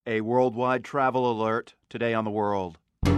A worldwide travel alert today on The World.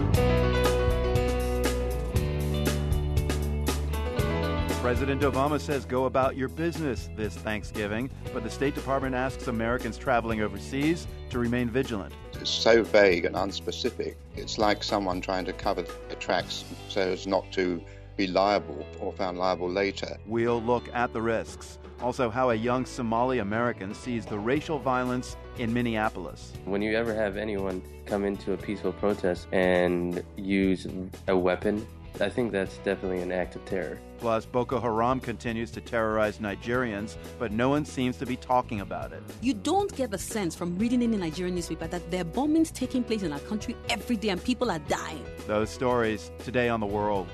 President Obama says go about your business this Thanksgiving, but the State Department asks Americans traveling overseas to remain vigilant. It's so vague and unspecific. It's like someone trying to cover their tracks so as not to be liable or found liable later. We'll look at the risks. Also, how a young Somali American sees the racial violence in Minneapolis. When you ever have anyone come into a peaceful protest and use a weapon, I think that's definitely an act of terror. Plus, Boko Haram continues to terrorize Nigerians, but no one seems to be talking about it. You don't get the sense from reading in the Nigerian newspaper that there are bombings taking place in our country every day and people are dying. Those stories today on The World.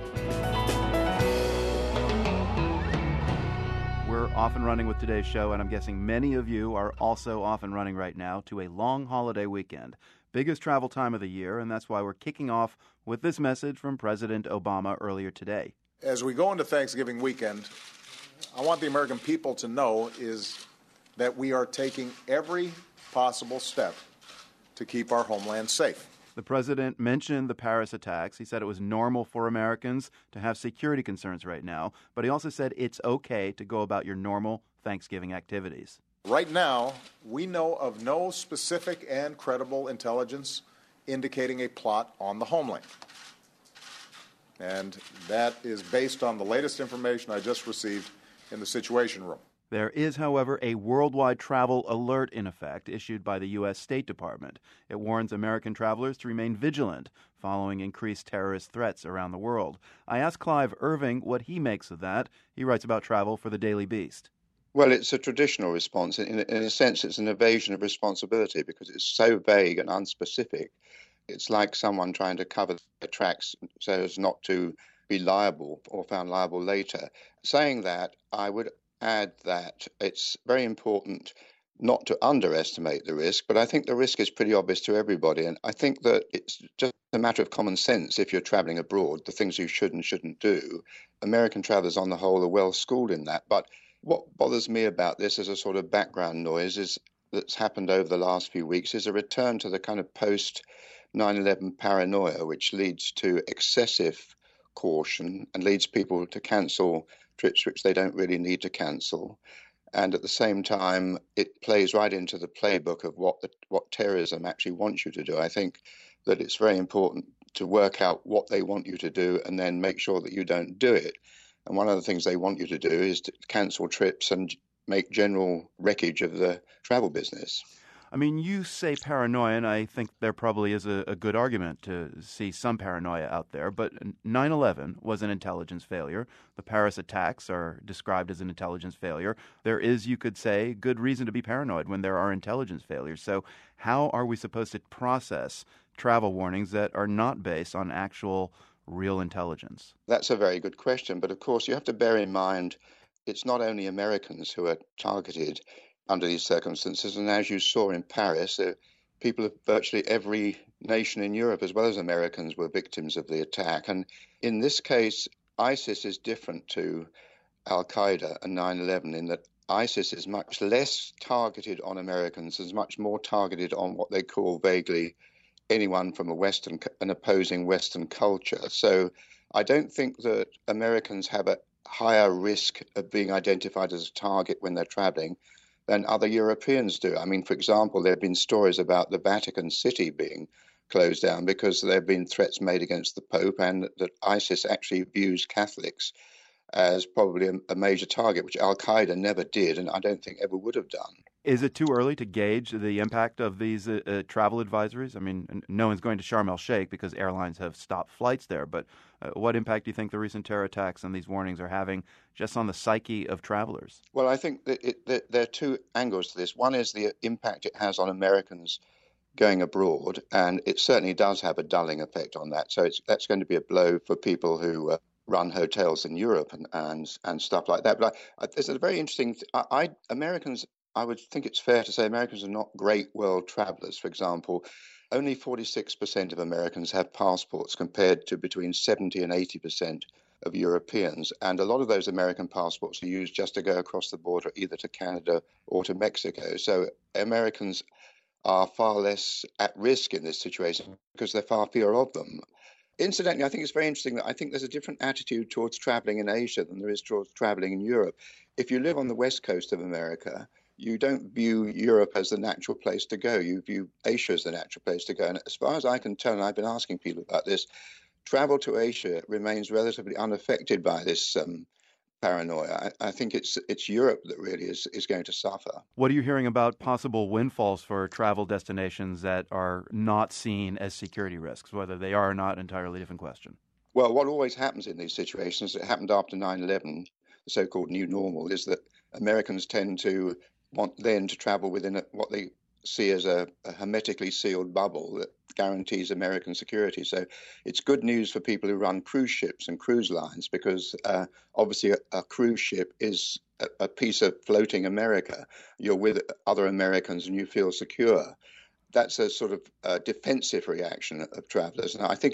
We're off and running with today's show, and I'm guessing many of you are also off and running right now to a long holiday weekend. Biggest travel time of the year, and that's why we're kicking off with this message from President Obama earlier today. As we go into Thanksgiving weekend, I want the American people to know is that we are taking every possible step to keep our homeland safe. The president mentioned the Paris attacks. He said it was normal for Americans to have security concerns right now, but he also said it's okay to go about your normal Thanksgiving activities. Right now, we know of no specific and credible intelligence indicating a plot on the homeland. And that is based on the latest information I just received in the Situation Room. There is, however, a worldwide travel alert in effect issued by the U.S. State Department. It warns American travelers to remain vigilant following increased terrorist threats around the world. I asked Clive Irving what he makes of that. He writes about travel for the Daily Beast. Well, it's a traditional response. In a sense, it's an evasion of responsibility because it's so vague and unspecific. It's like someone trying to cover their tracks so as not to be liable or found liable later. Saying that, I would add that it's very important not to underestimate the risk, but I think the risk is pretty obvious to everybody. And I think that it's just a matter of common sense if you're traveling abroad, the things you should and shouldn't do. American travelers on the whole are well schooled in that. But what bothers me about this as a sort of background noise that's happened over the last few weeks is a return to the kind of post 9/11 paranoia, which leads to excessive caution and leads people to cancel trips which they don't really need to cancel. And at the same time, it plays right into the playbook of what terrorism actually wants you to do. I think that it's very important to work out what they want you to do and then make sure that you don't do it. And one of the things they want you to do is to cancel trips and make general wreckage of the travel business. I mean, you say paranoia, and I think there probably is a good argument to see some paranoia out there, but 9/11 was an intelligence failure. The Paris attacks are described as an intelligence failure. There is, you could say, good reason to be paranoid when there are intelligence failures. So how are we supposed to process travel warnings that are not based on actual real intelligence? That's a very good question, but of course you have to bear in mind it's not only Americans who are targeted under these circumstances. And as you saw in Paris, people of virtually every nation in Europe, as well as Americans, were victims of the attack. And in this case, ISIS is different to Al-Qaeda and 9/11 in that ISIS is much less targeted on Americans, is much more targeted on what they call vaguely anyone from an opposing Western culture. So I don't think that Americans have a higher risk of being identified as a target when they're traveling than other Europeans do. I mean, for example, there have been stories about the Vatican City being closed down because there have been threats made against the Pope, and that ISIS actually views Catholics as probably a major target, which Al-Qaeda never did and I don't think ever would have done. Is it too early to gauge the impact of these travel advisories? I mean, no one's going to Sharm el-Sheikh because airlines have stopped flights there, but what impact do you think the recent terror attacks and these warnings are having just on the psyche of travelers? Well, I think that there are two angles to this. One is the impact it has on Americans going abroad, and it certainly does have a dulling effect on that. So that's going to be a blow for people who run hotels in Europe and stuff like that. But there's a very interesting Americans, I would think it's fair to say Americans are not great world travelers. For example, only 46% of Americans have passports compared to between 70 and 80% of Europeans. And a lot of those American passports are used just to go across the border, either to Canada or to Mexico. So Americans are far less at risk in this situation because there are far fewer of them. Incidentally, I think it's very interesting that I think there's a different attitude towards traveling in Asia than there is towards traveling in Europe. If you live on the west coast of America, you don't view Europe as the natural place to go. You view Asia as the natural place to go. And as far as I can tell, and I've been asking people about this, travel to Asia remains relatively unaffected by this paranoia. I think it's Europe that really is going to suffer. What are you hearing about possible windfalls for travel destinations that are not seen as security risks? Whether they are or not, entirely different question. Well, what always happens in these situations, it happened after 9/11, the so-called new normal, is that Americans tend to want then to travel within what they see as a hermetically sealed bubble that guarantees American security. So it's good news for people who run cruise ships and cruise lines because obviously a cruise ship is a piece of floating America. You're with other Americans and you feel secure. That's a sort of defensive reaction of travelers. And I think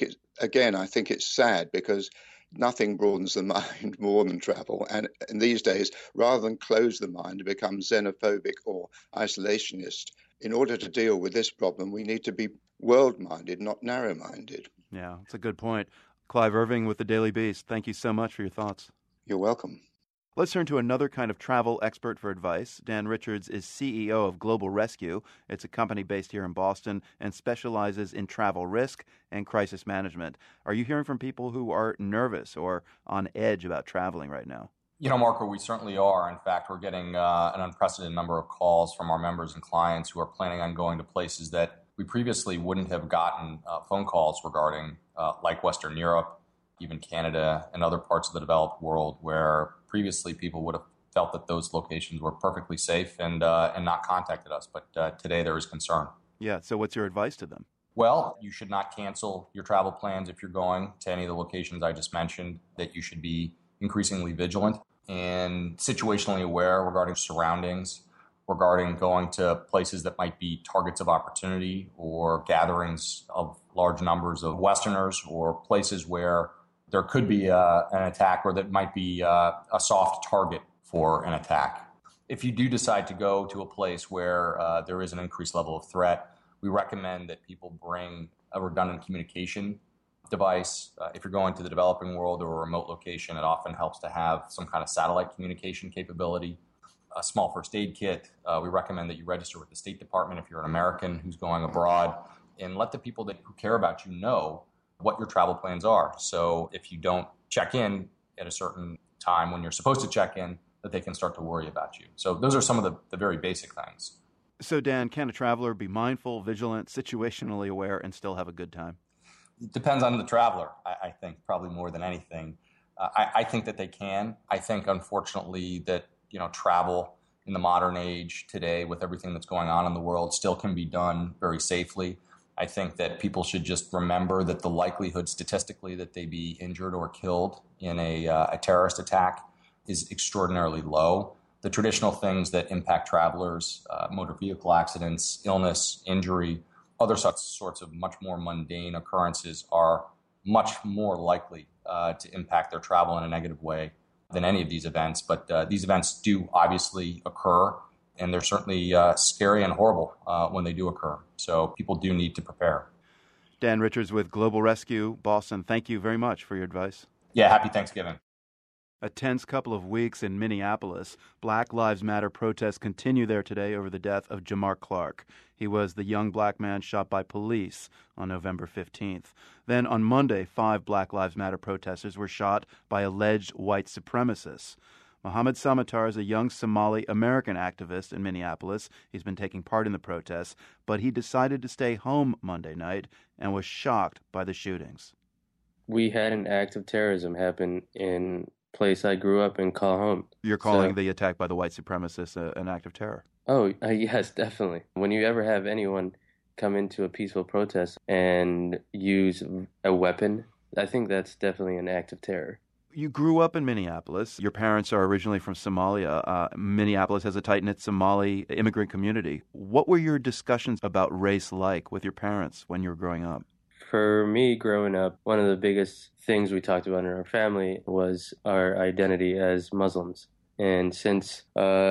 it's sad because nothing broadens the mind more than travel. And in these days, rather than close the mind and become xenophobic or isolationist, in order to deal with this problem, we need to be world-minded, not narrow-minded. Yeah, that's a good point. Clive Irving with the Daily Beast, thank you so much for your thoughts. You're welcome. Let's turn to another kind of travel expert for advice. Dan Richards is CEO of Global Rescue. It's a company based here in Boston and specializes in travel risk and crisis management. Are you hearing from people who are nervous or on edge about traveling right now? You know, Marco, we certainly are. In fact, we're getting an unprecedented number of calls from our members and clients who are planning on going to places that we previously wouldn't have gotten phone calls regarding, like Western Europe, even Canada, and other parts of the developed world where previously people would have felt that those locations were perfectly safe and not contacted us. But today there is concern. Yeah, so what's your advice to them? Well, you should not cancel your travel plans if you're going to any of the locations I just mentioned, that you should be increasingly vigilant and situationally aware regarding surroundings, regarding going to places that might be targets of opportunity or gatherings of large numbers of Westerners or places where there could be an attack or that might be a soft target for an attack. If you do decide to go to a place where there is an increased level of threat, we recommend that people bring a redundant communication device. If you're going to the developing world or a remote location, it often helps to have some kind of satellite communication capability. A small first aid kit. We recommend that you register with the State Department if you're an American who's going abroad, and let the people who care about you know what your travel plans are. So if you don't check in at a certain time when you're supposed to check in, that they can start to worry about you. So those are some of the very basic things. So Dan, can a traveler be mindful, vigilant, situationally aware, and still have a good time? It depends on the traveler, I think, probably more than anything. I think that they can. I think, unfortunately, that travel in the modern age today with everything that's going on in the world still can be done very safely. I think that people should just remember that the likelihood statistically that they be injured or killed in a terrorist attack is extraordinarily low. The traditional things that impact travelers, motor vehicle accidents, illness, injury, other such sorts of much more mundane occurrences are much more likely to impact their travel in a negative way than any of these events. But these events do obviously occur, and they're certainly scary and horrible when they do occur. So people do need to prepare. Dan Richards with Global Rescue, Boston, thank you very much for your advice. Yeah, happy Thanksgiving. A tense couple of weeks in Minneapolis. Black Lives Matter protests continue there today over the death of Jamar Clark. He was the young black man shot by police on November 15th. Then on Monday, 5 Black Lives Matter protesters were shot by alleged white supremacists. Mohammed Samatar is a young Somali American activist in Minneapolis. He's been taking part in the protests, but he decided to stay home Monday night and was shocked by the shootings. We had an act of terrorism happen in place I grew up in, call home. You're calling the attack by the white supremacists an act of terror? Oh, yes, definitely. When you ever have anyone come into a peaceful protest and use a weapon, I think that's definitely an act of terror. You grew up in Minneapolis. Your parents are originally from Somalia. Minneapolis has a tight-knit Somali immigrant community. What were your discussions about race like with your parents when you were growing up? For me, growing up, one of the biggest things we talked about in our family was our identity as Muslims. And since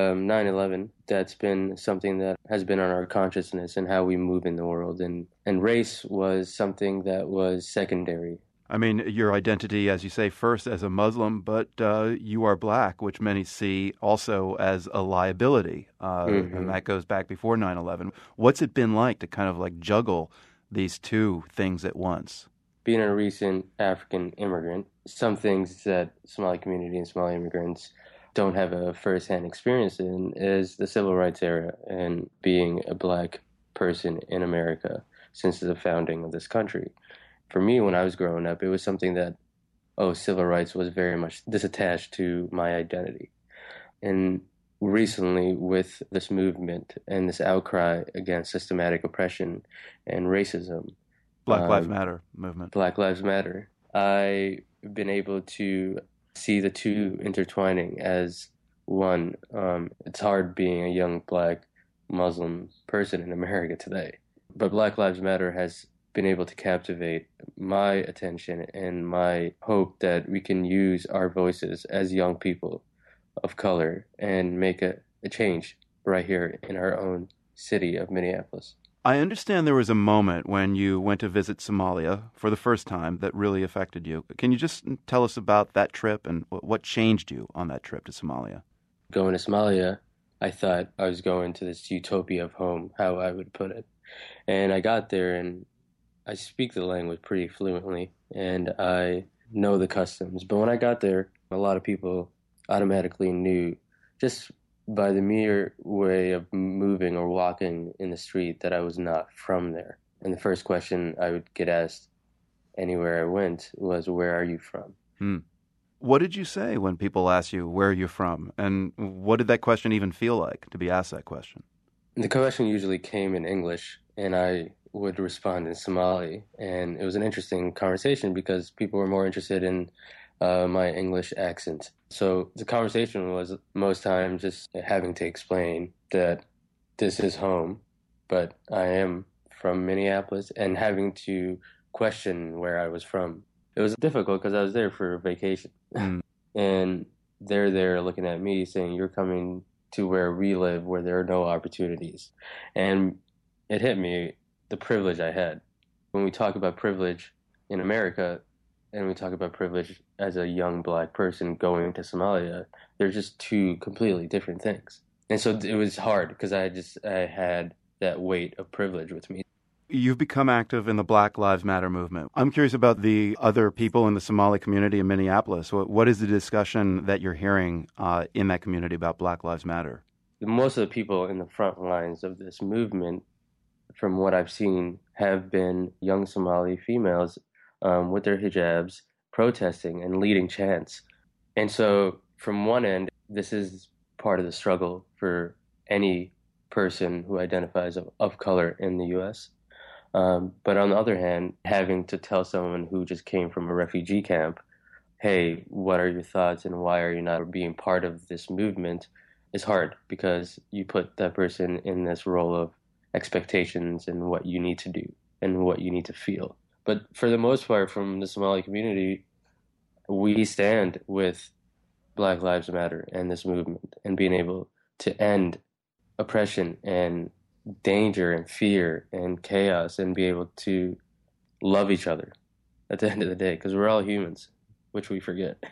9/11, that's been something that has been on our consciousness and how we move in the world. And race was something that was secondary. I mean, your identity, as you say, first as a Muslim, but you are black, which many see also as a liability. And that goes back before 9/11. What's it been like to kind of like juggle these two things at once? Being a recent African immigrant, some things that Somali community and Somali immigrants don't have a first-hand experience in is the civil rights era and being a black person in America since the founding of this country. For me, when I was growing up, it was something that, civil rights was very much disattached to my identity. And recently, with this movement and this outcry against systematic oppression and racism, Black Lives Matter movement. Black Lives Matter, I've been able to see the two intertwining as one. It's hard being a young black Muslim person in America today, but Black Lives Matter has been able to captivate my attention and my hope that we can use our voices as young people of color and make a change right here in our own city of Minneapolis. I understand there was a moment when you went to visit Somalia for the first time that really affected you. Can you just tell us about that trip and what changed you on that trip to Somalia? Going to Somalia, I thought I was going to this utopia of home, how I would put it. And I got there and I speak the language pretty fluently and I know the customs. But when I got there, a lot of people automatically knew just by the mere way of moving or walking in the street that I was not from there. And the first question I would get asked anywhere I went was, "Where are you from?" What did you say when people ask you, "Where are you from?" And what did that question even feel like to be asked that question? The question usually came in English, and I would respond in Somali. And it was an interesting conversation because people were more interested in my English accent. So the conversation was most times just having to explain that this is home, but I am from Minneapolis, and having to question where I was from. It was difficult because I was there for vacation. And they're there looking at me saying, "You're coming to where we live, where there are no opportunities." And it hit me, the privilege I had. When we talk about privilege in America, and we talk about privilege as a young black person going to Somalia, they're just two completely different things. And so it was hard because I had that weight of privilege with me. You've become active in the Black Lives Matter movement. I'm curious about the other people in the Somali community in Minneapolis. What is the discussion that you're hearing in that community about Black Lives Matter? Most of the people in the front lines of this movement, from what I've seen, have been young Somali females with their hijabs, protesting and leading chants. And so from one end, this is part of the struggle for any person who identifies of color in the U.S. But on the other hand, having to tell someone who just came from a refugee camp, "Hey, what are your thoughts and why are you not being part of this movement?" is hard because you put that person in this role of expectations and what you need to do and what you need to feel. But for the most part, from the Somali community, we stand with Black Lives Matter and this movement and being able to end oppression and danger and fear and chaos and be able to love each other at the end of the day, because we're all humans, which we forget.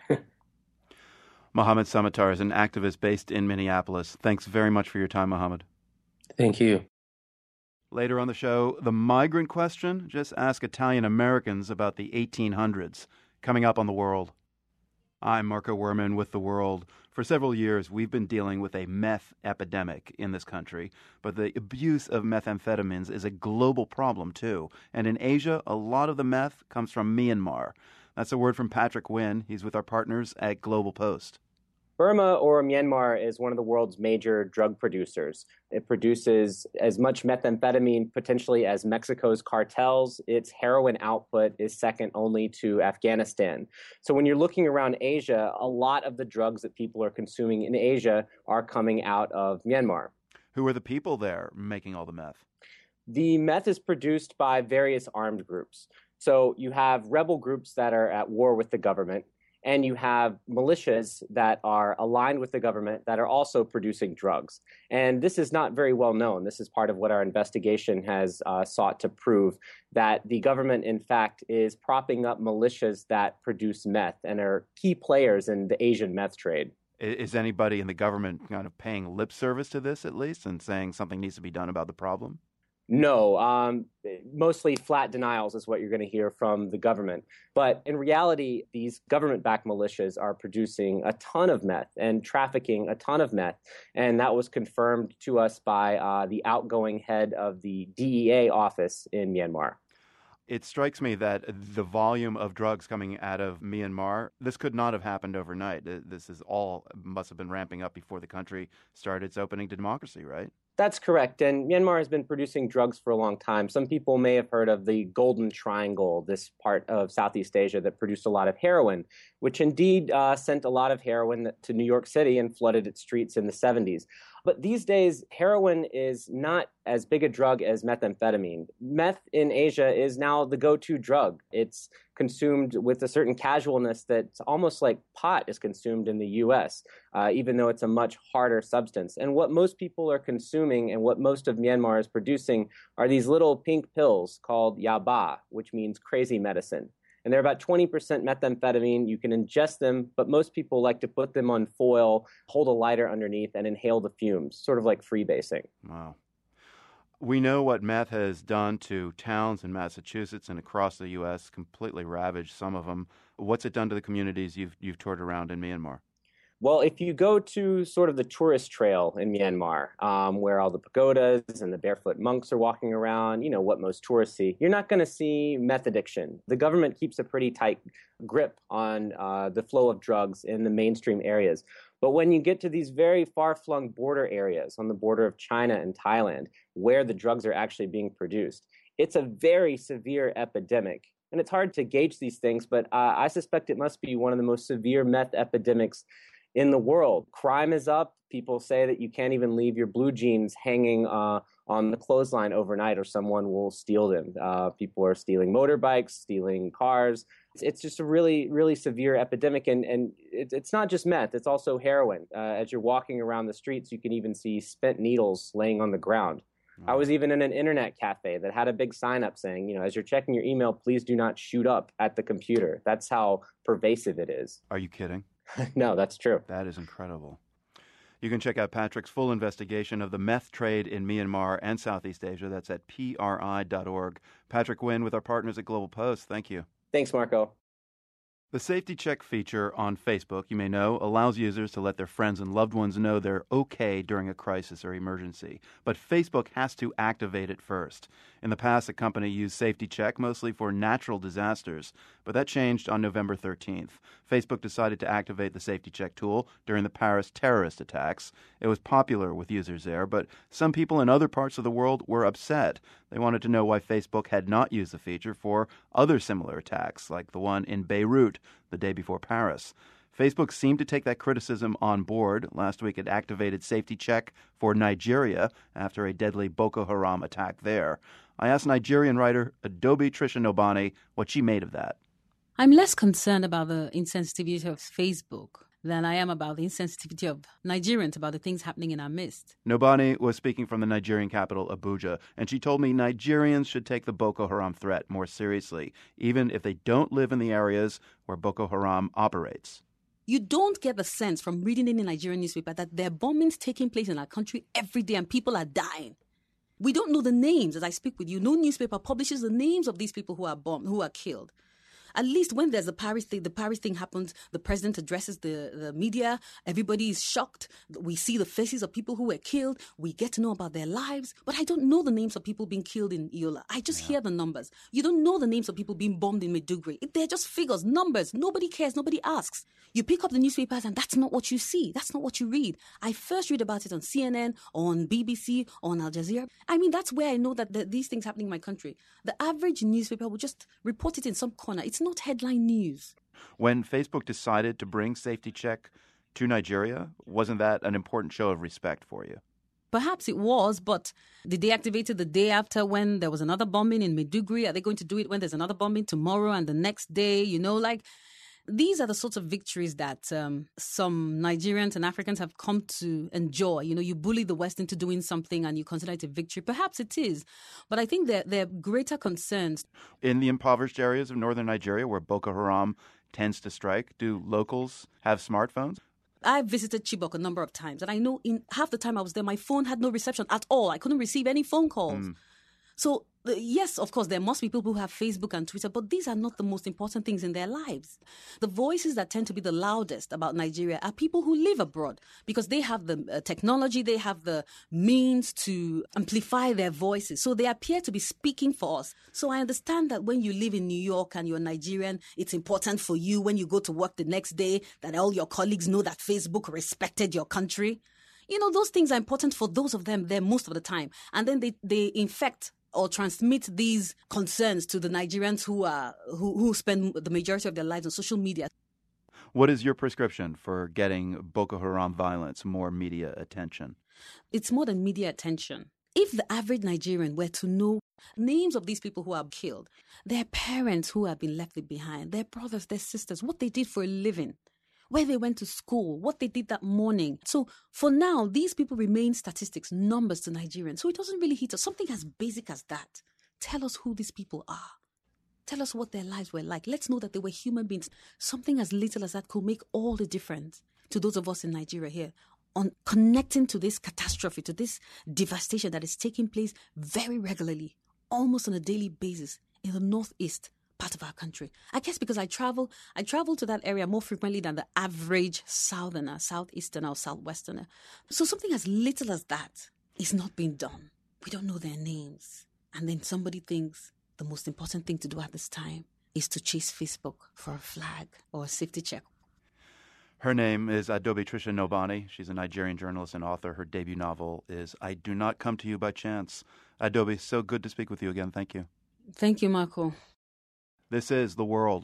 Mohammed Samatar is an activist based in Minneapolis. Thanks very much for your time, Mohammed. Thank you. Later on the show, the migrant question. Just ask Italian Americans about the 1800s. Coming up on The World. I'm Marco Werman with The World. For several years, we've been dealing with a meth epidemic in this country, but the abuse of methamphetamines is a global problem, too. And in Asia, a lot of the meth comes from Myanmar. That's a word from Patrick Wynn. He's with our partners at Global Post. Burma, or Myanmar, is one of the world's major drug producers. It produces as much methamphetamine potentially as Mexico's cartels. Its heroin output is second only to Afghanistan. So when you're looking around Asia, a lot of the drugs that people are consuming in Asia are coming out of Myanmar. Who are the people there making all the meth? The meth is produced by various armed groups. So you have rebel groups that are at war with the government, and you have militias that are aligned with the government that are also producing drugs. And this is not very well known. This is part of what our investigation has sought to prove, that the government, in fact, is propping up militias that produce meth and are key players in the Asian meth trade. Is anybody in the government kind of paying lip service to this, at least, and saying something needs to be done about the problem? No, mostly flat denials is what you're going to hear from the government. But in reality, these government-backed militias are producing a ton of meth and trafficking a ton of meth. And that was confirmed to us by the outgoing head of the DEA office in Myanmar. It strikes me that the volume of drugs coming out of Myanmar, this could not have happened overnight. This is all must have been ramping up before the country started its opening to democracy, right? That's correct. And Myanmar has been producing drugs for a long time. Some people may have heard of the Golden Triangle, this part of Southeast Asia that produced a lot of heroin, which indeed sent a lot of heroin to New York City and flooded its streets in the 70s. But these days, heroin is not as big a drug as methamphetamine. Meth in Asia is now the go-to drug. It's consumed with a certain casualness that's almost like pot is consumed in the U.S., even though it's a much harder substance. And what most people are consuming and what most of Myanmar is producing are these little pink pills called yaba, which means crazy medicine. And they're about 20% methamphetamine. You can ingest them, but most people like to put them on foil, hold a lighter underneath, and inhale the fumes, sort of like freebasing. Wow. We know what meth has done to towns in Massachusetts and across the U.S., completely ravaged some of them. What's it done to the communities you've toured around in Myanmar? Well, if you go to sort of the tourist trail in Myanmar, where all the pagodas and the barefoot monks are walking around, what most tourists see, you're not going to see meth addiction. The government keeps a pretty tight grip on the flow of drugs in the mainstream areas. But when you get to these very far-flung border areas on the border of China and Thailand, where the drugs are actually being produced, it's a very severe epidemic. And it's hard to gauge these things, but I suspect it must be one of the most severe meth epidemics in the world. Crime is up. People say that you can't even leave your blue jeans hanging on the clothesline overnight or someone will steal them. People are stealing motorbikes, stealing cars. It's just a really, really severe epidemic. And it's not just meth, it's also heroin. As you're walking around the streets, you can even see spent needles laying on the ground. I was even in an internet cafe that had a big sign up saying, as you're checking your email, please do not shoot up at the computer. That's how pervasive it is. Are you kidding? No, that's true. That is incredible. You can check out Patrick's full investigation of the meth trade in Myanmar and Southeast Asia. That's at PRI.org. Patrick Wynn with our partners at Global Post. Thank you. Thanks, Marco. The Safety Check feature on Facebook, you may know, allows users to let their friends and loved ones know they're okay during a crisis or emergency. But Facebook has to activate it first. In the past, the company used Safety Check mostly for natural disasters, but that changed on November 13th. Facebook decided to activate the Safety Check tool during the Paris terrorist attacks. It was popular with users there, but some people in other parts of the world were upset. They wanted to know why Facebook had not used the feature for other similar attacks, like the one in Beirut the day before Paris. Facebook seemed to take that criticism on board. Last week, it activated Safety Check for Nigeria after a deadly Boko Haram attack there. I asked Nigerian writer Adobe Trisha Nobani what she made of that. I'm less concerned about the insensitivity of Facebook than I am about the insensitivity of Nigerians about the things happening in our midst. Nobani was speaking from the Nigerian capital, Abuja, and she told me Nigerians should take the Boko Haram threat more seriously, even if they don't live in the areas where Boko Haram operates. You don't get the sense from reading in the Nigerian newspaper that there are bombings taking place in our country every day and people are dying. We don't know the names as I speak with you. No newspaper publishes the names of these people who are bombed, who are killed. At least when there's the Paris thing happens, the president addresses the media, everybody is shocked. We see the faces of people who were killed. We get to know about their lives. But I don't know the names of people being killed in Yola. I just hear the numbers. You don't know the names of people being bombed in Maiduguri. They're just figures, numbers. Nobody cares. Nobody asks. You pick up the newspapers and that's not what you see. That's not what you read. I first read about it on CNN, on BBC, on Al Jazeera. I mean, that's where I know that these things happening in my country. The average newspaper will just report it in some corner. It's not headline news. When Facebook decided to bring Safety Check to Nigeria, wasn't that an important show of respect for you? Perhaps it was, but did they activate it the day after when there was another bombing in Maiduguri? Are they going to do it when there's another bombing tomorrow and the next day? These are the sorts of victories that some Nigerians and Africans have come to enjoy. You know, you bully the West into doing something and you consider it a victory. Perhaps it is. But I think there are greater concerns. In the impoverished areas of northern Nigeria where Boko Haram tends to strike, do locals have smartphones? I visited Chibok a number of times, and I know in half the time I was there, my phone had no reception at all. I couldn't receive any phone calls. So, yes, of course, there must be people who have Facebook and Twitter, but these are not the most important things in their lives. The voices that tend to be the loudest about Nigeria are people who live abroad because they have the technology, they have the means to amplify their voices. So they appear to be speaking for us. So I understand that when you live in New York and you're Nigerian, it's important for you when you go to work the next day that all your colleagues know that Facebook respected your country. You know, those things are important for those of them there most of the time. And then they infect or transmit these concerns to the Nigerians who spend the majority of their lives on social media. What is your prescription for getting Boko Haram violence more media attention? It's more than media attention. If the average Nigerian were to know names of these people who are killed, their parents who have been left behind, their brothers, their sisters, what they did for a living, where they went to school, what they did that morning. So for now, these people remain statistics, numbers to Nigerians. So it doesn't really hit us. Something as basic as that. Tell us who these people are. Tell us what their lives were like. Let's know that they were human beings. Something as little as that could make all the difference to those of us in Nigeria here on connecting to this catastrophe, to this devastation that is taking place very regularly, almost on a daily basis in the northeast part of our country. I guess because I travel to that area more frequently than the average southerner, southeasterner, or southwesterner. So something as little as that is not being done. We don't know their names. And then somebody thinks the most important thing to do at this time is to chase Facebook for a flag or a safety check. Her name is Adaobi Tricia Nobani. She's a Nigerian journalist and author. Her debut novel is I Do Not Come to You by Chance. Adaobi, so good to speak with you again. Thank you. Thank you, Marco. This is The World.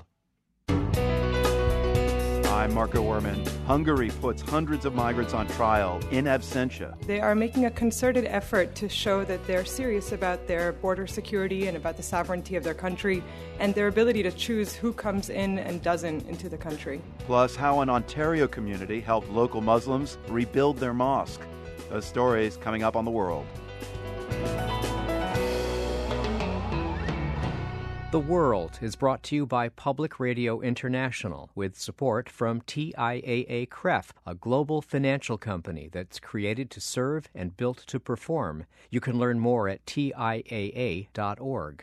I'm Marco Werman. Hungary puts hundreds of migrants on trial in absentia. They are making a concerted effort to show that they're serious about their border security and about the sovereignty of their country and their ability to choose who comes in and doesn't into the country. Plus, how an Ontario community helped local Muslims rebuild their mosque. Those stories coming up on The World. The World is brought to you by Public Radio International with support from TIAA-CREF, a global financial company that's created to serve and built to perform. You can learn more at TIAA.org.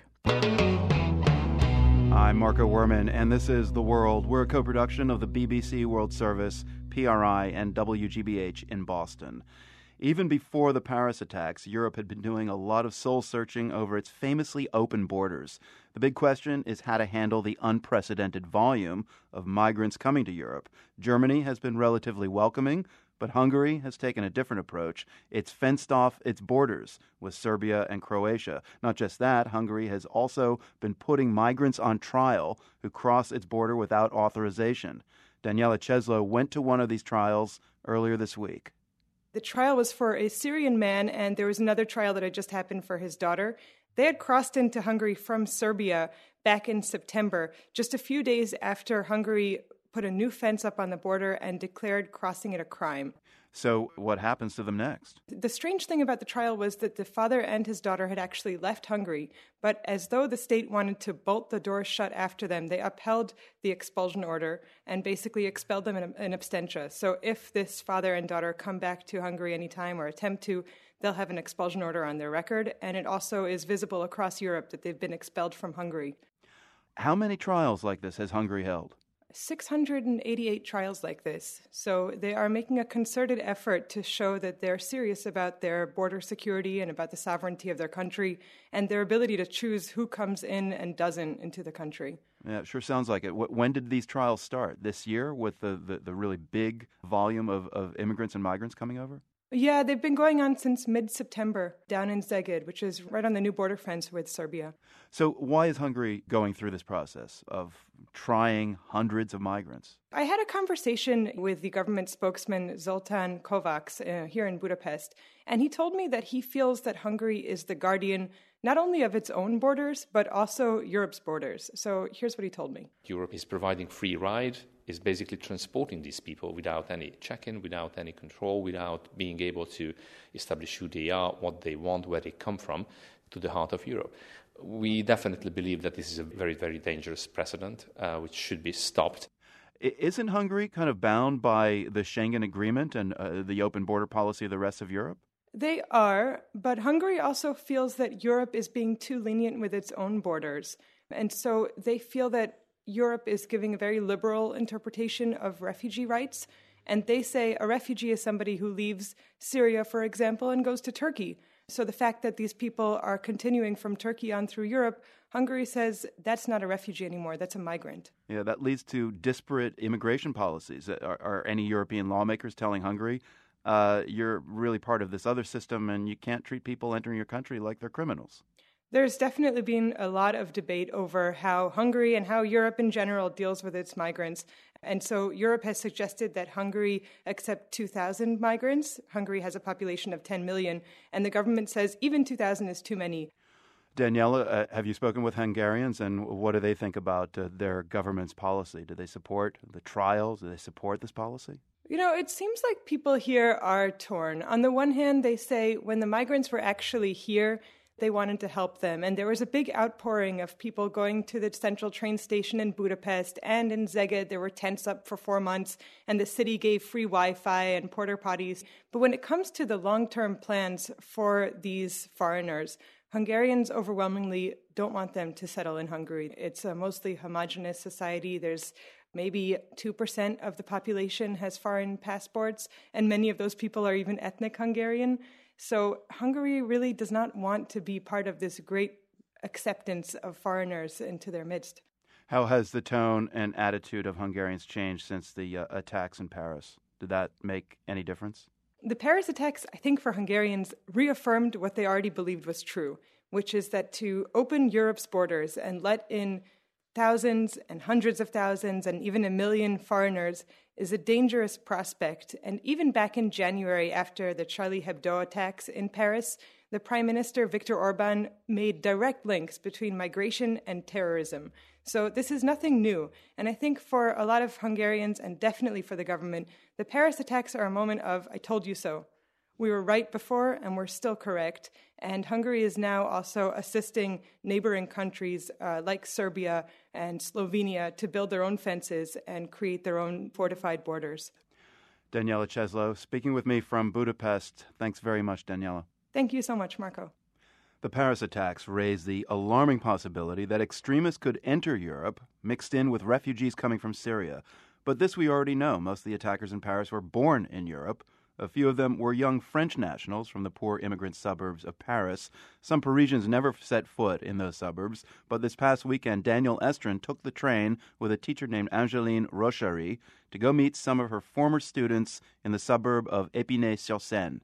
I'm Marco Werman, and this is The World. We're a co-production of the BBC World Service, PRI, and WGBH in Boston. Even before the Paris attacks, Europe had been doing a lot of soul-searching over its famously open borders. The big question is how to handle the unprecedented volume of migrants coming to Europe. Germany has been relatively welcoming, but Hungary has taken a different approach. It's fenced off its borders with Serbia and Croatia. Not just that, Hungary has also been putting migrants on trial who cross its border without authorization. Daniela Cheslow went to one of these trials earlier this week. The trial was for a Syrian man, and there was another trial that had just happened for his daughter. They had crossed into Hungary from Serbia back in September, just a few days after Hungary put a new fence up on the border and declared crossing it a crime. So what happens to them next? The strange thing about the trial was that the father and his daughter had actually left Hungary, but as though the state wanted to bolt the door shut after them, they upheld the expulsion order and basically expelled them in absentia. So if this father and daughter come back to Hungary anytime or attempt to, they'll have an expulsion order on their record, and it also is visible across Europe that they've been expelled from Hungary. How many trials like this has Hungary held? 688 trials like this. So they are making a concerted effort to show that they're serious about their border security and about the sovereignty of their country and their ability to choose who comes in and doesn't into the country. Yeah, it sure sounds like it. When did these trials start? This year with the really big volume of immigrants and migrants coming over? Yeah, they've been going on since mid-September down in Szeged, which is right on the new border fence with Serbia. So why is Hungary going through this process of trying hundreds of migrants? I had a conversation with the government spokesman Zoltán Kovács here in Budapest, and he told me that he feels that Hungary is the guardian not only of its own borders, but also Europe's borders. So here's what he told me. Europe is providing free ride, is basically transporting these people without any check-in, without any control, without being able to establish who they are, what they want, where they come from, to the heart of Europe. We definitely believe that this is a very, very dangerous precedent, which should be stopped. Isn't Hungary kind of bound by the Schengen Agreement and the open border policy of the rest of Europe? They are, but Hungary also feels that Europe is being too lenient with its own borders. And so they feel that Europe is giving a very liberal interpretation of refugee rights. And they say a refugee is somebody who leaves Syria, for example, and goes to Turkey. So the fact that these people are continuing from Turkey on through Europe, Hungary says that's not a refugee anymore, that's a migrant. Yeah, that leads to disparate immigration policies. Are any European lawmakers telling Hungary, you're really part of this other system and you can't treat people entering your country like they're criminals? There's definitely been a lot of debate over how Hungary and how Europe in general deals with its migrants. And so Europe has suggested that Hungary accept 2,000 migrants. Hungary has a population of 10 million, and the government says even 2,000 is too many. Daniela, have you spoken with Hungarians, and what do they think about their government's policy? Do they support the trials? Do they support this policy? You know, it seems like people here are torn. On the one hand, they say when the migrants were actually here, they wanted to help them. And there was a big outpouring of people going to the central train station in Budapest and in Szeged. There were tents up for 4 months, and the city gave free Wi-Fi and porta potties. But when it comes to the long-term plans for these foreigners, Hungarians overwhelmingly don't want them to settle in Hungary. It's a mostly homogenous society. There's maybe 2% of the population has foreign passports, and many of those people are even ethnic Hungarian. So Hungary really does not want to be part of this great acceptance of foreigners into their midst. How has the tone and attitude of Hungarians changed since the attacks in Paris? Did that make any difference? The Paris attacks, I think, for Hungarians reaffirmed what they already believed was true, which is that to open Europe's borders and let in thousands and hundreds of thousands and even 1 million foreigners is a dangerous prospect. And even back in January, after the Charlie Hebdo attacks in Paris, the Prime Minister, Viktor Orban, made direct links between migration and terrorism. So this is nothing new. And I think for a lot of Hungarians, and definitely for the government, the Paris attacks are a moment of, I told you so. We were right before, and we're still correct. And Hungary is now also assisting neighboring countries like Serbia and Slovenia to build their own fences and create their own fortified borders. Daniela Cheslow, speaking with me from Budapest. Thanks very much, Daniela. Thank you so much, Marco. The Paris attacks raised the alarming possibility that extremists could enter Europe, mixed in with refugees coming from Syria. But this we already know. Most of the attackers in Paris were born in Europe. A few of them were young French nationals from the poor immigrant suburbs of Paris. Some Parisians never set foot in those suburbs, but this past weekend, Danielle Estrin took the train with a teacher named Angeline Rochary to go meet some of her former students in the suburb of Épinay-sur-Seine.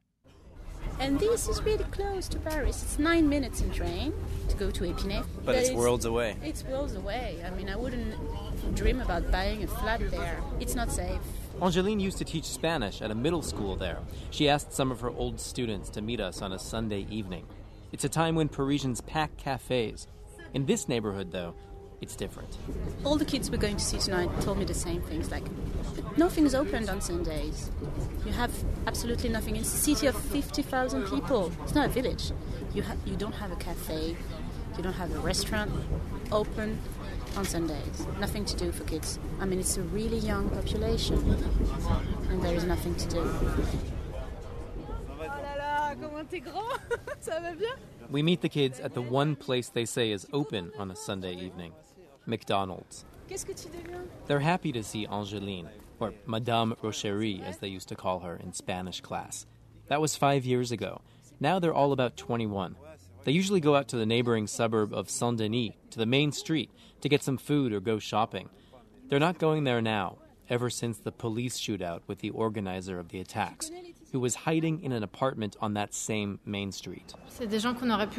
And this is really close to Paris. It's 9 minutes in train to go to Épinay. But it's worlds away. It's worlds away. I mean, I wouldn't dream about buying a flat there. It's not safe. Angeline used to teach Spanish at a middle school there. She asked some of her old students to meet us on a Sunday evening. It's a time when Parisians pack cafes. In this neighborhood, though, it's different. All the kids we're going to see tonight told me the same things, like nothing's opened on Sundays. You have absolutely nothing. It's a city of 50,000 people. It's not a village. You don't have a cafe. You don't have a restaurant open on Sundays. Nothing to do for kids. I mean, it's a really young population, and there is nothing to do. We meet the kids at the one place they say is open on a Sunday evening, McDonald's. They're happy to see Angeline, or Madame Rochary, as they used to call her in Spanish class. That was 5 years ago. Now they're all about 21. They usually go out to the neighboring suburb of Saint-Denis, to the main street, to get some food or go shopping. They're not going there now, ever since the police shootout with the organizer of the attacks, who was hiding in an apartment on that same main street. This is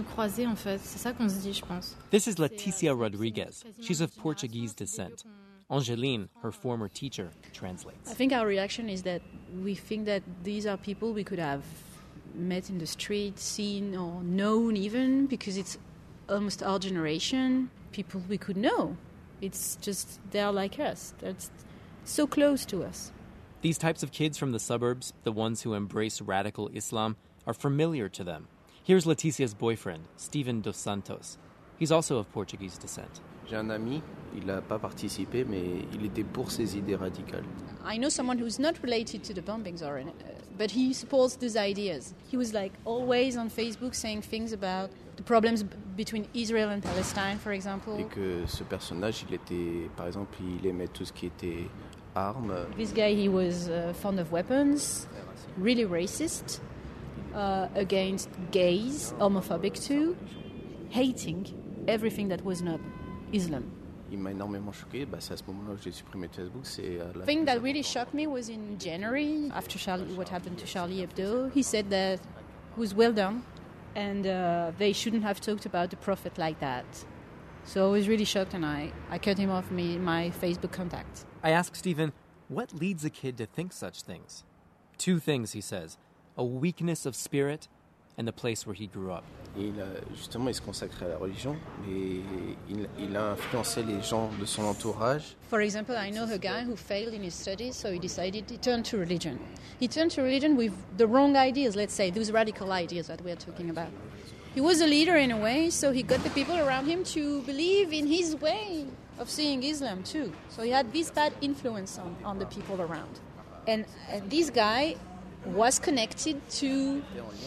Leticia Rodriguez. She's of Portuguese descent. Angeline, her former teacher, translates. I think our reaction is that we think that these are people we could have met in the street, seen or known even, because it's almost our generation, people we could know. It's just they're like us. That's so close to us. These types of kids from the suburbs, the ones who embrace radical Islam, are familiar to them. Here's Leticia's boyfriend, Steven dos Santos. He's also of Portuguese descent. J'ai un ami, il n'a pas participé, mais il était pour ces idées radicales. I know someone who's not related to the bombings, but he supports these ideas. He was like always on Facebook saying things about the problems between Israel and Palestine, for example. Et que ce personnage, il était, par exemple, il aimait tout ce qui était armes. This guy, he was fond of weapons, really racist, against gays, homophobic too, hating everything that was not Islam. Il m'a énormément choqué. C'est à ce moment-là que j'ai supprimé Facebook. The thing that really shocked me was in January, after what happened to Charlie Hebdo. He said that it was well done, and they shouldn't have talked about the Prophet like that. So I was really shocked, and I cut him off my Facebook contacts. I asked Steven, what leads a kid to think such things? 2 things, he says: a weakness of spirit and the place where he grew up. Justement, il se consacre à la religion, mais il a influencé les gens de son entourage. For example, I know a guy who failed in his studies, so he turned to religion. He turned to religion with the wrong ideas, let's say, those radical ideas that we are talking about. He was a leader in a way, so he got the people around him to believe in his way of seeing Islam too. So he had this bad influence on the people around. And this guy was connected to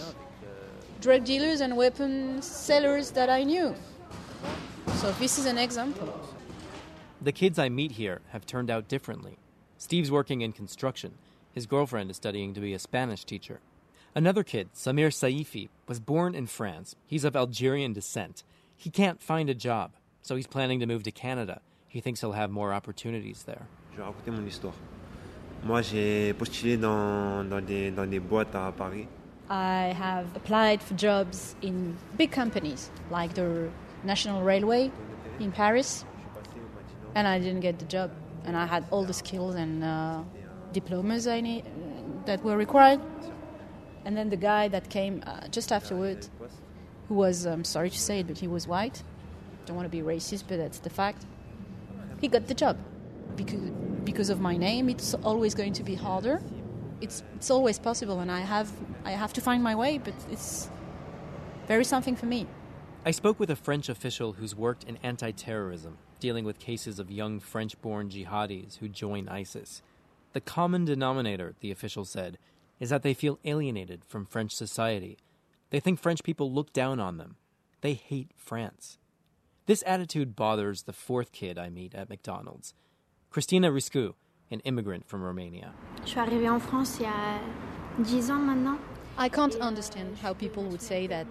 drug dealers and weapon sellers that I knew. So this is an example. The kids I meet here have turned out differently. Steve's working in construction. His girlfriend is studying to be a Spanish teacher. Another kid, Samir Saifi, was born in France. He's of Algerian descent. He can't find a job, so he's planning to move to Canada. He thinks he'll have more opportunities there. Je vais raconter mon histoire. Moi, j'ai postulé dans des boîtes à Paris. I have applied for jobs in big companies like the National Railway in Paris, and I didn't get the job. And I had all the skills and diplomas I need that were required. And then the guy that came just afterward, who was, I'm sorry to say it, but he was white. Don't want to be racist, but that's the fact. He got the job. Because of my name, it's always going to be harder. It's always possible, and I have to find my way, but it's very something for me. I spoke with a French official who's worked in anti-terrorism, dealing with cases of young French-born jihadis who join ISIS. The common denominator, the official said, is that they feel alienated from French society. They think French people look down on them. They hate France. This attitude bothers the 4th kid I meet at McDonald's. Cristina Riscu, an immigrant from Romania. Je suis arrivée en France il y a 10 ans maintenant. I can't understand how people would say that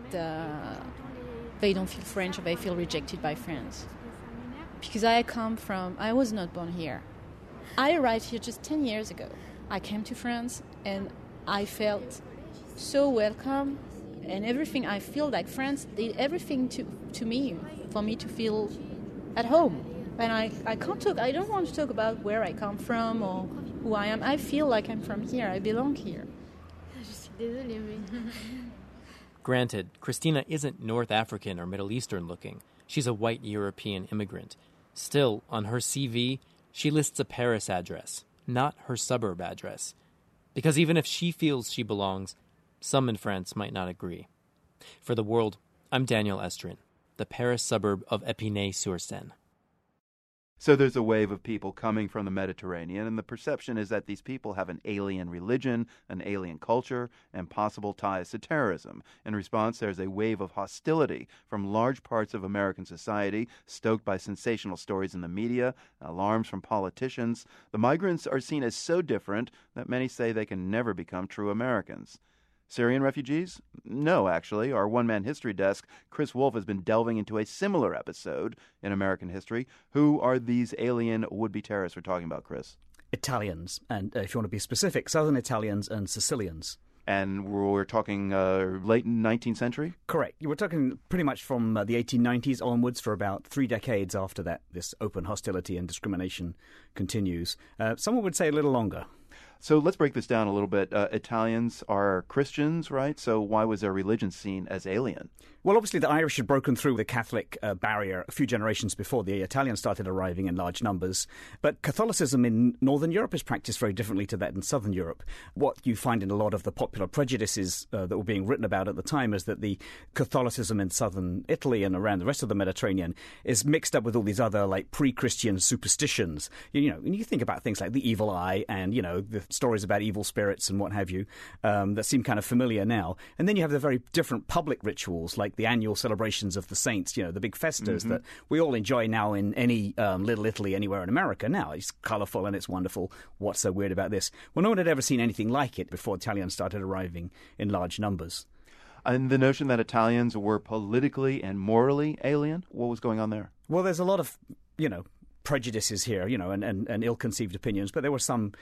they don't feel French or they feel rejected by France. Because I was not born here. I arrived here just 10 years ago. I came to France and I felt so welcome, and everything. I feel like France did everything to me for me to feel at home. And I can't talk. I don't want to talk about where I come from or who I am. I feel like I'm from here. I belong here. Je suis désolée, mais... Granted, Christina isn't North African or Middle Eastern looking. She's a white European immigrant. Still, on her CV, she lists a Paris address, not her suburb address. Because even if she feels she belongs, some in France might not agree. For The World, I'm Daniel Estrin, the Paris suburb of Épinay-sur-Seine. So there's a wave of people coming from the Mediterranean, and the perception is that these people have an alien religion, an alien culture, and possible ties to terrorism. In response, there's a wave of hostility from large parts of American society, stoked by sensational stories in the media, alarms from politicians. The migrants are seen as so different that many say they can never become true Americans. Syrian refugees? No, actually. Our one-man history desk, Chris Wolf, has been delving into a similar episode in American history. Who are these alien would-be terrorists we're talking about, Chris? Italians, and if you want to be specific, Southern Italians and Sicilians. And we're talking late 19th century? Correct. We're talking pretty much from the 1890s onwards for about 3 decades after that. This open hostility and discrimination continues. Someone would say a little longer. So let's break this down a little bit. Italians are Christians, right? So why was their religion seen as alien? Well, obviously the Irish had broken through the Catholic barrier a few generations before the Italians started arriving in large numbers. But Catholicism in Northern Europe is practiced very differently to that in Southern Europe. What you find in a lot of the popular prejudices that were being written about at the time is that the Catholicism in southern Italy and around the rest of the Mediterranean is mixed up with all these other like pre-Christian superstitions. You know, and you think about things like the evil eye and, you know, the stories about evil spirits and what have you that seem kind of familiar now. And then you have the very different public rituals like the annual celebrations of the saints, you know, the big festas that we all enjoy now in any Little Italy anywhere in America now. It's colourful and it's wonderful. What's so weird about this? Well, no one had ever seen anything like it before Italians started arriving in large numbers. And the notion that Italians were politically and morally alien, what was going on there? Well, there's a lot of, you know, prejudices here, you know, and ill-conceived opinions, but there were some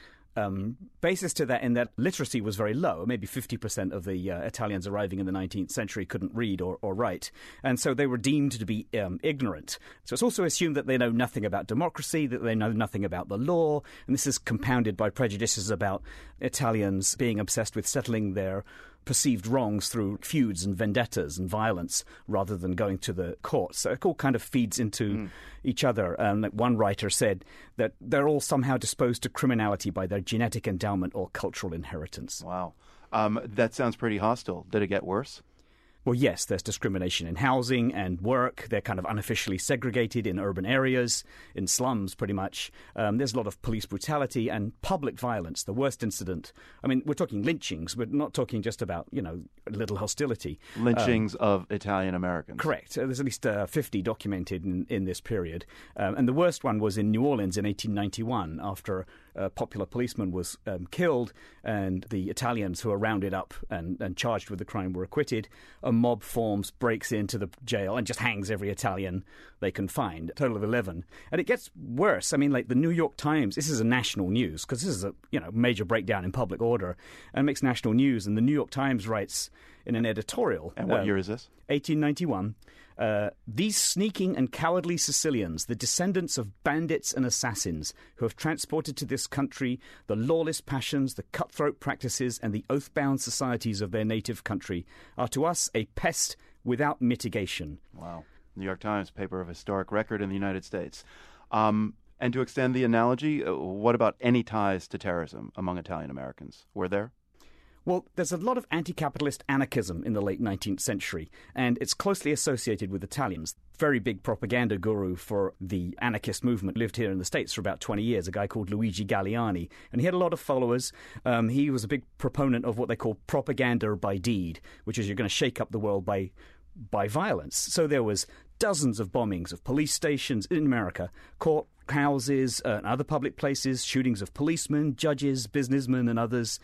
basis to that in that literacy was very low. Maybe 50% of the Italians arriving in the 19th century couldn't read or write, and so they were deemed to be ignorant. So it's also assumed that they know nothing about democracy, that they know nothing about the law, and this is compounded by prejudices about Italians being obsessed with settling their perceived wrongs through feuds and vendettas and violence rather than going to the courts. So it all kind of feeds into each other. And one writer said that they're all somehow disposed to criminality by their genetic endowment or cultural inheritance. Wow. That sounds pretty hostile. Did it get worse? Well, yes, there's discrimination in housing and work. They're kind of unofficially segregated in urban areas, in slums pretty much. There's a lot of police brutality and public violence. The worst incident, I mean, we're talking lynchings. We're not talking just about, you know, a little hostility. Lynchings of Italian Americans. Correct. There's at least 50 documented in this period. And the worst one was in New Orleans in 1891 after a popular policeman was killed and the Italians who were rounded up and charged with the crime were acquitted. A mob forms, breaks into the jail and just hangs every Italian they can find, a total of 11. And it gets worse. I mean, like the New York Times, this is a national news because this is a major breakdown in public order and makes national news. And the New York Times writes in an editorial. And what year is this? 1891. These sneaking and cowardly Sicilians, the descendants of bandits and assassins who have transported to this country the lawless passions, the cutthroat practices, and the oath-bound societies of their native country, are to us a pest without mitigation. Wow. New York Times, paper of historic record in the United States. And to extend the analogy, what about any ties to terrorism among Italian Americans? Were there? Well, there's a lot of anti-capitalist anarchism in the late 19th century, and it's closely associated with Italians. Very big propaganda guru for the anarchist movement lived here in the States for about 20 years, a guy called Luigi Galliani, and he had a lot of followers. He was a big proponent of what they call propaganda by deed, which is you're going to shake up the world by violence. So there was dozens of bombings of police stations in America, courthouses, and other public places, shootings of policemen, judges, businessmen, and others.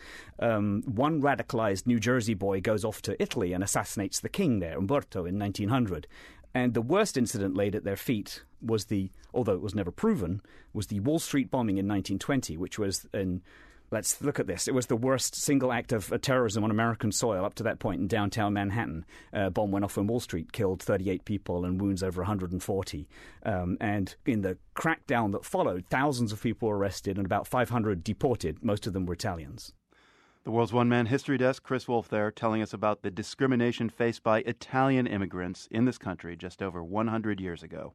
One radicalized New Jersey boy goes off to Italy and assassinates the king there, Umberto, in 1900. And the worst incident laid at their feet was although it was never proven, was the Wall Street bombing in 1920, which was let's look at this. It was the worst single act of terrorism on American soil up to that point in downtown Manhattan. A bomb went off on Wall Street, killed 38 people and wounds over 140. And in the crackdown that followed, thousands of people were arrested and about 500 deported. Most of them were Italians. The World's One-Man History Desk, Chris Wolf there, telling us about the discrimination faced by Italian immigrants in this country just over 100 years ago.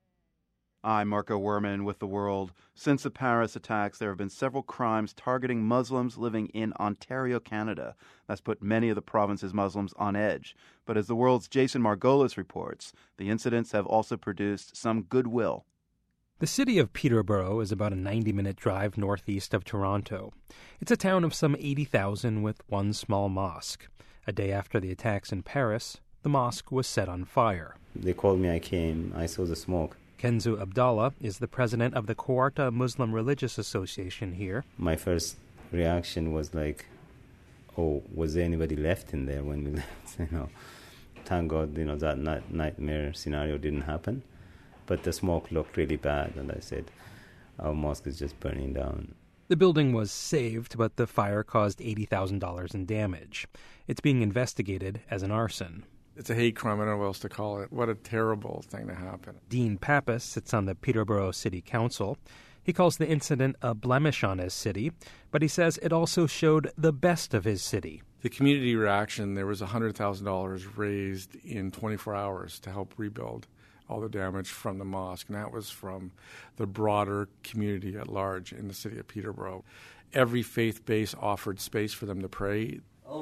I'm Marco Werman with The World. Since the Paris attacks, there have been several crimes targeting Muslims living in Ontario, Canada. That's put many of the province's Muslims on edge. But as The World's Jason Margolis reports, the incidents have also produced some goodwill. The city of Peterborough is about a 90-minute drive northeast of Toronto. It's a town of some 80,000 with one small mosque. A day after the attacks in Paris, the mosque was set on fire. They called me, I came, I saw the smoke. Kenzu Abdallah is the president of the Kawarta Muslim Religious Association here. My first reaction was like, oh, was there anybody left in there when we left? Thank God, that nightmare scenario didn't happen. But the smoke looked really bad, and I said, our mosque is just burning down. The building was saved, but the fire caused $80,000 in damage. It's being investigated as an arson. It's a hate crime. I don't know what else to call it. What a terrible thing to happen. Dean Pappas sits on the Peterborough City Council. He calls the incident a blemish on his city, but he says it also showed the best of his city. The community reaction, there was $100,000 raised in 24 hours to help rebuild all the damage from the mosque, and that was from the broader community at large in the city of Peterborough. Every faith base offered space for them to pray.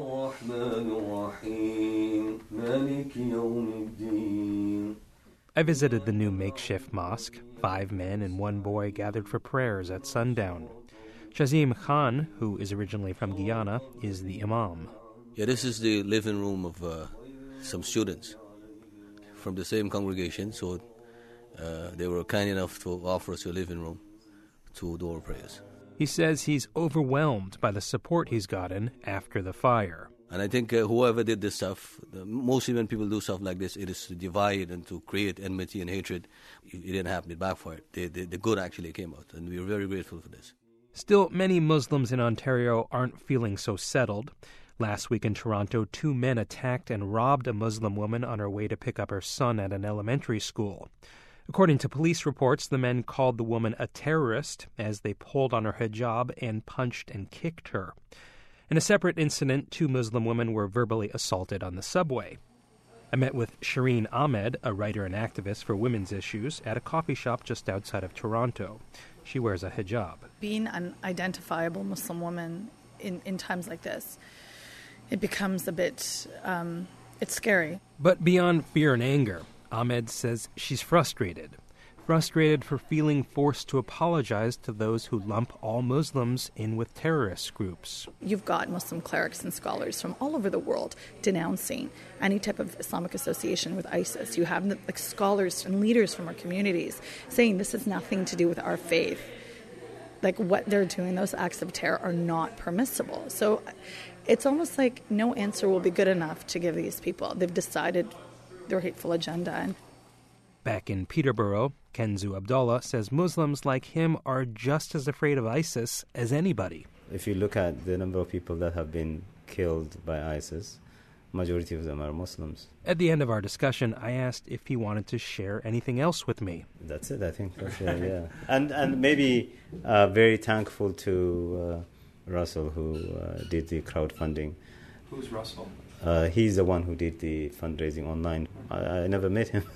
I visited the new makeshift mosque. 5 men and 1 boy gathered for prayers at sundown. Shazim Khan, who is originally from Guyana, is the imam. Yeah, this is the living room of some students from the same congregation, so they were kind enough to offer us a living room to do our prayers. He says he's overwhelmed by the support he's gotten after the fire. And I think whoever did this stuff, mostly when people do stuff like this, it is to divide and to create enmity and hatred. It didn't happen, it backfired. The good actually came out, and we are very grateful for this. Still, many Muslims in Ontario aren't feeling so settled. Last week in Toronto, 2 men attacked and robbed a Muslim woman on her way to pick up her son at an elementary school. According to police reports, the men called the woman a terrorist as they pulled on her hijab and punched and kicked her. In a separate incident, 2 Muslim women were verbally assaulted on the subway. I met with Shireen Ahmed, a writer and activist for women's issues, at a coffee shop just outside of Toronto. She wears a hijab. Being an identifiable Muslim woman in times like this, it becomes a bit, it's scary. But beyond fear and anger, Ahmed says she's frustrated for feeling forced to apologize to those who lump all Muslims in with terrorist groups. You've got Muslim clerics and scholars from all over the world denouncing any type of Islamic association with ISIS. You have scholars and leaders from our communities saying this has nothing to do with our faith. Like what they're doing, those acts of terror are not permissible. So it's almost like no answer will be good enough to give these people. They've decided their hateful agenda. Back in Peterborough, Kenzu Abdullah says Muslims like him are just as afraid of ISIS as anybody. If you look at the number of people that have been killed by ISIS, majority of them are Muslims. At the end of our discussion, I asked if he wanted to share anything else with me. That's it, I think, for sure, yeah. And maybe very thankful to Russell, who did the crowdfunding. Who's Russell? He's the one who did the fundraising online. I never met him.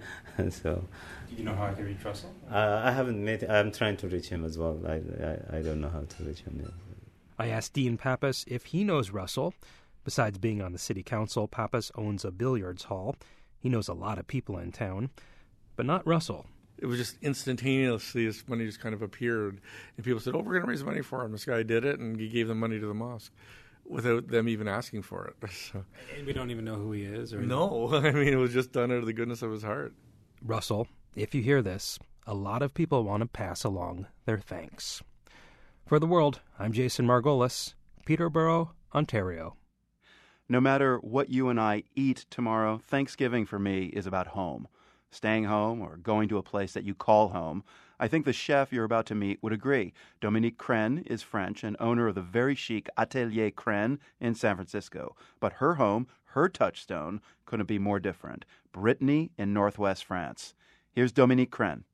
So. Do you know how I can reach Russell? I haven't met him. I'm trying to reach him as well. I don't know how to reach him yet. I asked Dean Pappas if he knows Russell. Besides being on the city council, Pappas owns a billiards hall. He knows a lot of people in town, but not Russell. It was just instantaneously, this money just kind of appeared. And people said, we're going to raise money for him. This guy did it, and he gave them money to the mosque without them even asking for it. So. And we don't even know who he is? Or no. I mean, it was just done out of the goodness of his heart. Russell, if you hear this, a lot of people want to pass along their thanks. For The World, I'm Jason Margolis, Peterborough, Ontario. No matter what you and I eat tomorrow, Thanksgiving for me is about home. Staying home or going to a place that you call home. I think the chef you're about to meet would agree. Dominique Crenn is French and owner of the very chic Atelier Crenn in San Francisco. But her home, her touchstone, couldn't be more different. Brittany in northwest France. Here's Dominique Crenn.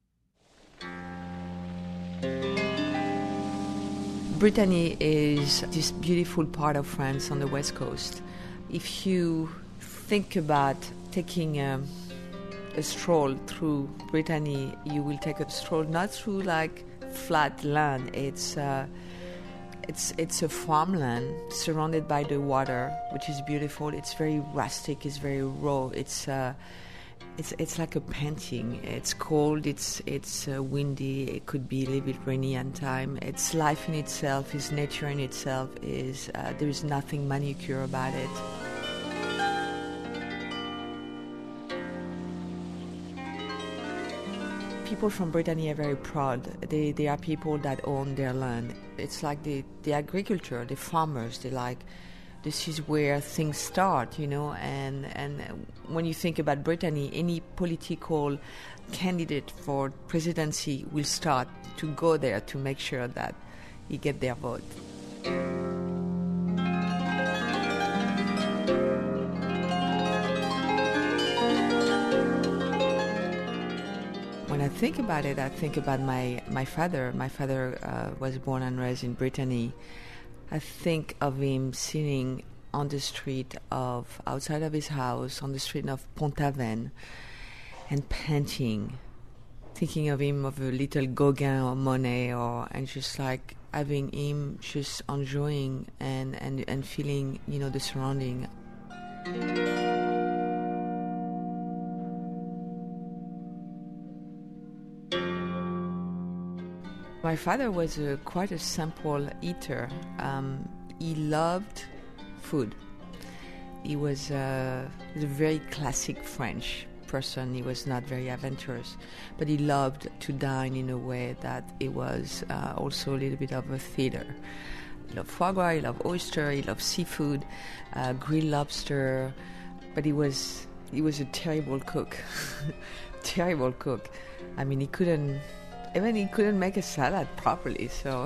Brittany is this beautiful part of France on the west coast. If you think about taking a stroll through Brittany, you will take a stroll not through like flat land. It's a farmland surrounded by the water, which is beautiful. It's very rustic. It's very raw. It's like a painting. It's cold. It's windy. It could be a little bit rainy at time. It's life in itself. It's nature in itself. There is nothing manicure about it. People from Brittany are very proud. They are people that own their land. It's like the agriculture, the farmers. They like, this is where things start, you know. And when you think about Brittany, any political candidate for presidency will start to go there to make sure that you get their vote. When I think about it, I think about my father. My father was born and raised in Brittany. I think of him sitting on the street outside of his house, on the street of Pont-Aven, and painting. Thinking of him of a little Gauguin or Monet, and just like having him just enjoying and feeling, the surrounding. My father was quite a simple eater. He loved food. He was a very classic French person. He was not very adventurous, but he loved to dine in a way that it was also a little bit of a theater. He loved foie gras, he loved oyster, he loved seafood, grilled lobster, but he was a terrible cook. Terrible cook. I mean, he couldn't make a salad properly, so...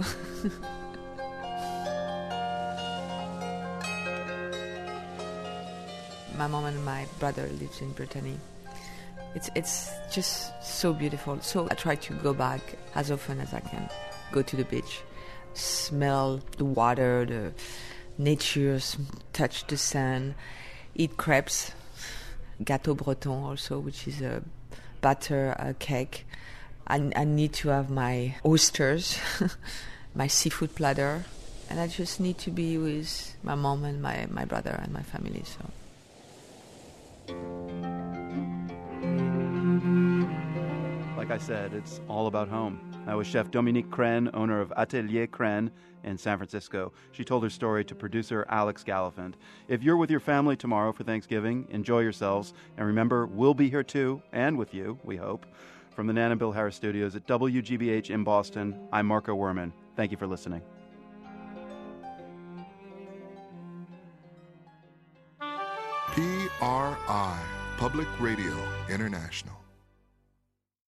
My mom and my brother lives in Brittany. It's just so beautiful. So I try to go back as often as I can. Go to the beach, smell the water, the nature, touch the sand, eat crepes, gâteau breton also, which is a butter cake. I need to have my oysters, my seafood platter, and I just need to be with my mom and my brother and my family. So. Like I said, it's all about home. That was Chef Dominique Crenne, owner of Atelier Crenne in San Francisco. She told her story to producer Alex Gallafant. If you're with your family tomorrow for Thanksgiving, enjoy yourselves. And remember, we'll be here too, and with you, we hope. From the Nan and Bill Harris studios at WGBH in Boston, I'm Marco Werman. Thank you for listening. PRI, Public Radio International.